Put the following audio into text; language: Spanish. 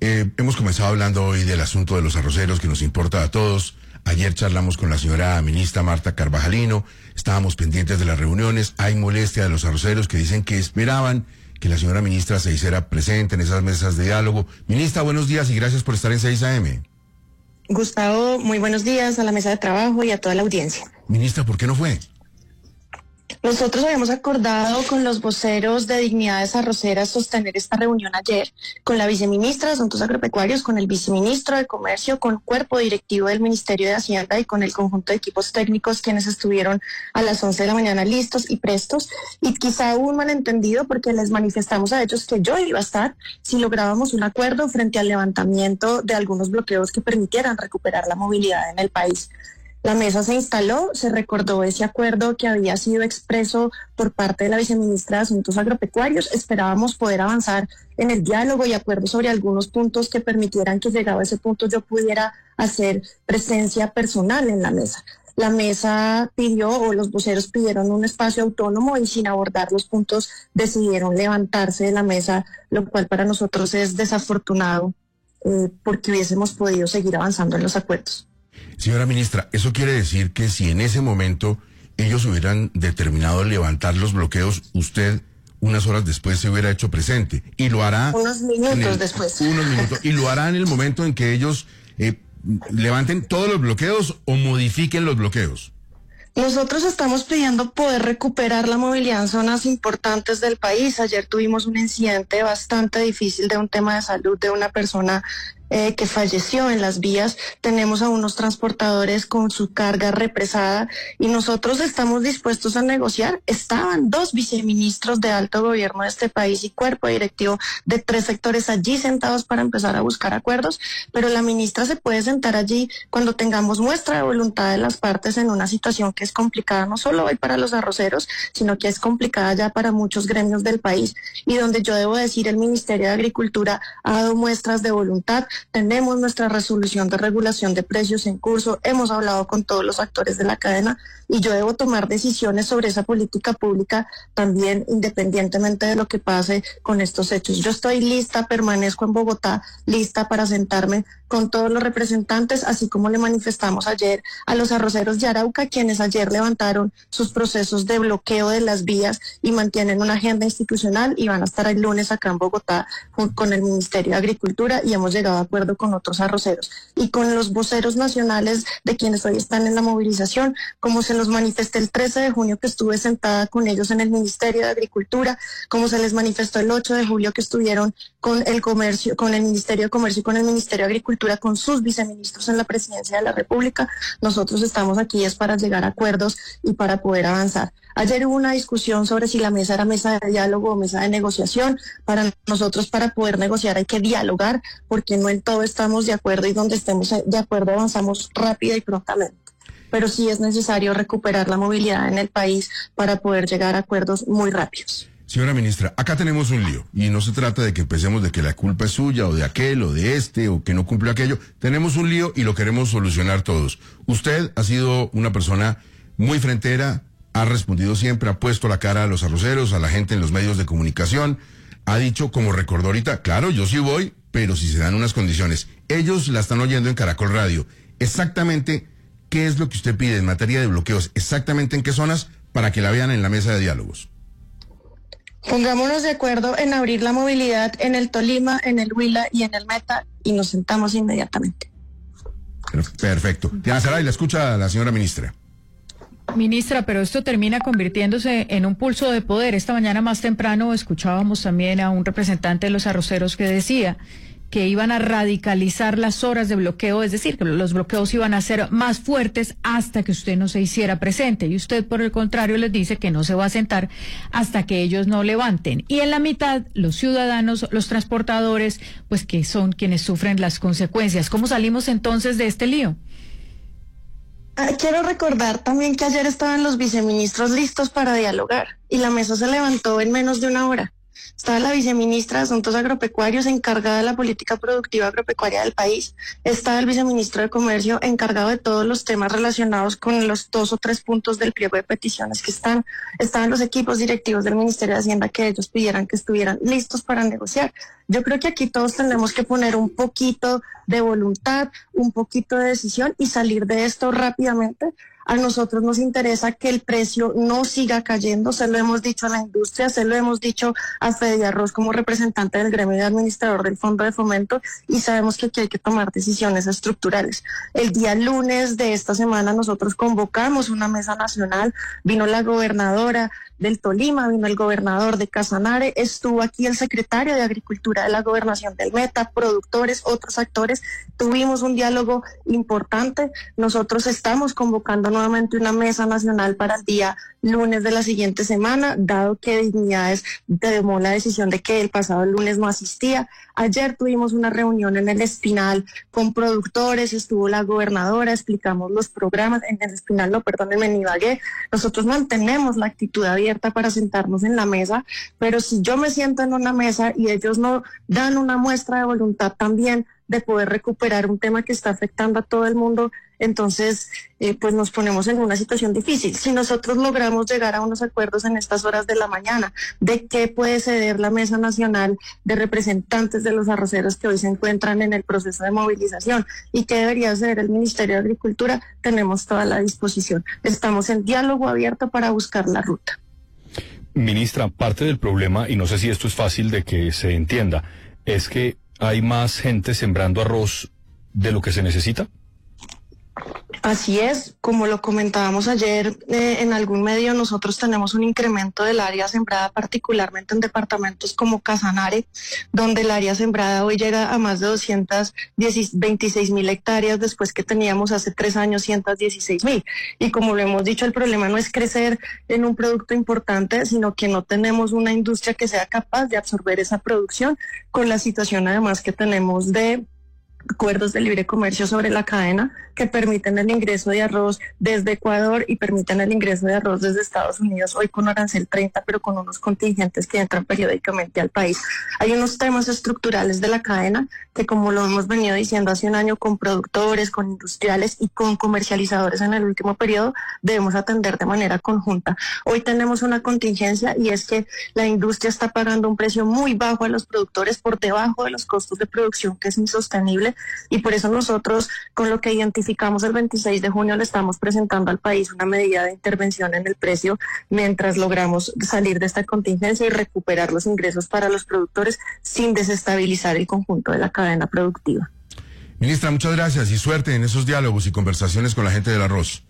Hemos comenzado hablando hoy del asunto de los arroceros que nos importa a todos. Ayer charlamos con la señora ministra Marta Carvajalino, estábamos pendientes de las reuniones. Hay molestia de los arroceros que dicen que esperaban que la señora ministra se hiciera presente en esas mesas de diálogo. Ministra, buenos días y gracias por estar en 6 AM. Gustavo, muy buenos días a la mesa de trabajo y a toda la audiencia. Ministra, ¿por qué no fue? Nosotros habíamos acordado con los voceros de Dignidades Arroceras sostener esta reunión ayer con la viceministra de Asuntos Agropecuarios, con el viceministro de Comercio, con el cuerpo directivo del Ministerio de Hacienda y con el conjunto de equipos técnicos quienes estuvieron a las 11 de la mañana listos y prestos. Y quizá hubo un malentendido porque les manifestamos a ellos que yo iba a estar si lográbamos un acuerdo frente al levantamiento de algunos bloqueos que permitieran recuperar la movilidad en el país. La mesa se instaló, se recordó ese acuerdo que había sido expreso por parte de la viceministra de Asuntos Agropecuarios. Esperábamos poder avanzar en el diálogo y acuerdo sobre algunos puntos que permitieran que llegado a ese punto yo pudiera hacer presencia personal en la mesa. La mesa pidió, o los voceros pidieron un espacio autónomo y sin abordar los puntos decidieron levantarse de la mesa, lo cual para nosotros es desafortunado porque hubiésemos podido seguir avanzando en los acuerdos. Señora ministra, ¿eso quiere decir que si en ese momento ellos hubieran determinado levantar los bloqueos, usted unas horas después se hubiera hecho presente? Y lo hará... Unos minutos después. Unos minutos. ¿Y lo hará en el momento en que ellos levanten todos los bloqueos o modifiquen los bloqueos? Nosotros estamos pidiendo poder recuperar la movilidad en zonas importantes del país. Ayer tuvimos un incidente bastante difícil de un tema de salud de una persona que falleció en las vías. Tenemos a unos transportadores con su carga represada y nosotros estamos dispuestos a negociar. Estaban 2 viceministros de alto gobierno de este país y cuerpo directivo de 3 sectores allí sentados para empezar a buscar acuerdos, pero la ministra se puede sentar allí cuando tengamos muestra de voluntad de las partes en una situación que es complicada no solo hoy para los arroceros, sino que es complicada ya para muchos gremios del país y donde yo debo decir el Ministerio de Agricultura ha dado muestras de voluntad. Tenemos nuestra resolución de regulación de precios en curso, hemos hablado con todos los actores de la cadena y yo debo tomar decisiones sobre esa política pública también independientemente de lo que pase con estos hechos. Yo estoy lista, permanezco en Bogotá, lista para sentarme con todos los representantes, así como le manifestamos ayer a los arroceros de Arauca, quienes ayer levantaron sus procesos de bloqueo de las vías y mantienen una agenda institucional y van a estar el lunes acá en Bogotá con el Ministerio de Agricultura y hemos llegado a acuerdo con otros arroceros y con los voceros nacionales de quienes hoy están en la movilización, como se los manifesté el 13 de junio que estuve sentada con ellos en el Ministerio de Agricultura, como se les manifestó el 8 de julio que estuvieron con el comercio, con el Ministerio de Comercio y con el Ministerio de Agricultura, con sus viceministros en la Presidencia de la República. Nosotros estamos aquí es para llegar a acuerdos y para poder avanzar. Ayer hubo una discusión sobre si la mesa era mesa de diálogo o mesa de negociación. Para nosotros, para poder negociar hay que dialogar, porque no en todo estamos de acuerdo y donde estemos de acuerdo avanzamos rápida y prontamente. Pero sí es necesario recuperar la movilidad en el país para poder llegar a acuerdos muy rápidos. Señora ministra, acá tenemos un lío y no se trata de que empecemos de que la culpa es suya o de aquel o de este o que no cumple aquello. Tenemos un lío y lo queremos solucionar todos. Usted ha sido una persona muy frentera, ha respondido siempre, ha puesto la cara a los arroceros, a la gente en los medios de comunicación, ha dicho, como recordó ahorita, claro, yo sí voy, pero si se dan unas condiciones. Ellos la están oyendo en Caracol Radio. Exactamente, ¿qué es lo que usted pide en materia de bloqueos? Exactamente en qué zonas para que la vean en la mesa de diálogos. Pongámonos de acuerdo en abrir la movilidad en el Tolima, en el Huila y en el Meta y nos sentamos inmediatamente. Perfecto. Diana Saray, la escucha la señora ministra. Ministra, pero esto termina convirtiéndose en un pulso de poder. Esta mañana más temprano escuchábamos también a un representante de los arroceros que decía que iban a radicalizar las horas de bloqueo, es decir, que los bloqueos iban a ser más fuertes hasta que usted no se hiciera presente. Y usted, por el contrario, les dice que no se va a sentar hasta que ellos no levanten. Y en la mitad, los ciudadanos, los transportadores, pues que son quienes sufren las consecuencias. ¿Cómo salimos entonces de este lío? Quiero recordar también que ayer estaban los viceministros listos para dialogar y la mesa se levantó en menos de una hora. Estaba la viceministra de Asuntos Agropecuarios encargada de la política productiva agropecuaria del país. Estaba el viceministro de Comercio encargado de todos los temas relacionados con los 2 o 3 puntos del pliego de peticiones que están. Estaban los equipos directivos del Ministerio de Hacienda que ellos pidieran que estuvieran listos para negociar. Yo creo que aquí todos tenemos que poner un poquito de voluntad, un poquito de decisión y salir de esto rápidamente. A nosotros nos interesa que el precio no siga cayendo, se lo hemos dicho a la industria, se lo hemos dicho a Fede Arroz como representante del gremio de administrador del Fondo de Fomento, y sabemos que aquí hay que tomar decisiones estructurales. El día lunes de esta semana nosotros convocamos una mesa nacional, vino la gobernadora del Tolima, vino el gobernador de Casanare, estuvo aquí el secretario de Agricultura de la Gobernación del Meta, productores, otros actores, tuvimos un diálogo importante. Nosotros estamos convocando nuevamente una mesa nacional para el día lunes de la siguiente semana, dado que Dignidades tomó la decisión de que el pasado lunes no asistía. Ayer tuvimos una reunión en el Espinal con productores, estuvo la gobernadora, explicamos los programas, en el Espinal, no, perdónenme, en Ibagué. Nosotros mantenemos la actitud abierta para sentarnos en la mesa, pero si yo me siento en una mesa y ellos no dan una muestra de voluntad también de poder recuperar un tema que está afectando a todo el mundo, entonces pues nos ponemos en una situación difícil. Si nosotros logramos llegar a unos acuerdos en estas horas de la mañana de qué puede ceder la Mesa Nacional de Representantes de los Arroceros que hoy se encuentran en el proceso de movilización y qué debería ceder el Ministerio de Agricultura, tenemos toda la disposición. Estamos en diálogo abierto para buscar la ruta. Ministra, parte del problema, y no sé si esto es fácil de que se entienda, es que hay más gente sembrando arroz de lo que se necesita. Así es, como lo comentábamos ayer en algún medio, nosotros tenemos un incremento del área sembrada, particularmente en departamentos como Casanare, donde el área sembrada hoy llega a más de 226.000 hectáreas, después que teníamos hace 3 años 116.000. Y como lo hemos dicho, el problema no es crecer en un producto importante, sino que no tenemos una industria que sea capaz de absorber esa producción, con la situación además que tenemos de acuerdos de libre comercio sobre la cadena que permiten el ingreso de arroz desde Ecuador y permiten el ingreso de arroz desde Estados Unidos, hoy con arancel 30, pero con unos contingentes que entran periódicamente al país. Hay unos temas estructurales de la cadena que, como lo hemos venido diciendo hace un año, con productores, con industriales y con comercializadores en el último periodo, debemos atender de manera conjunta. Hoy tenemos una contingencia y es que la industria está pagando un precio muy bajo a los productores, por debajo de los costos de producción, que es insostenible, y por eso nosotros, con lo que identificamos el 26 de junio, le estamos presentando al país una medida de intervención en el precio mientras logramos salir de esta contingencia y recuperar los ingresos para los productores sin desestabilizar el conjunto de la cadena productiva. Ministra, muchas gracias y suerte en esos diálogos y conversaciones con la gente del arroz.